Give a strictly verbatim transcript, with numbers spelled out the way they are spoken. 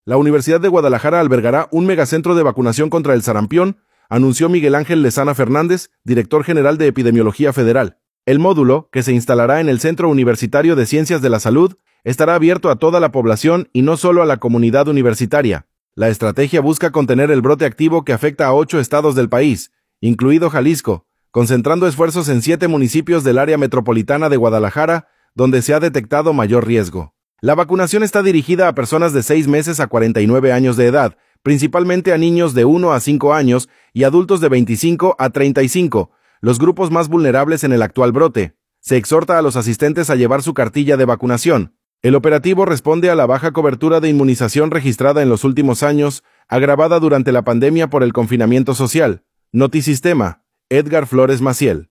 La Universidad de Guadalajara albergará un megacentro de vacunación contra el sarampión, anunció Miguel Ángel Lezana Fernández, director general de Epidemiología Federal. El módulo, que se instalará en el Centro Universitario de Ciencias de la Salud, estará abierto a toda la población y no solo a la comunidad universitaria. La estrategia busca contener el brote activo que afecta a ocho estados del país, incluido Jalisco, concentrando esfuerzos en siete municipios del área metropolitana de Guadalajara, donde se ha detectado mayor riesgo. La vacunación está dirigida a personas de seis meses a cuarenta y nueve años de edad, principalmente a niños de uno a cinco años y adultos de veinticinco a treinta y cinco, los grupos más vulnerables en el actual brote. Se exhorta a los asistentes a llevar su cartilla de vacunación. El operativo responde a la baja cobertura de inmunización registrada en los últimos años, agravada durante la pandemia por el confinamiento social. Notisistema, Edgar Flores Maciel.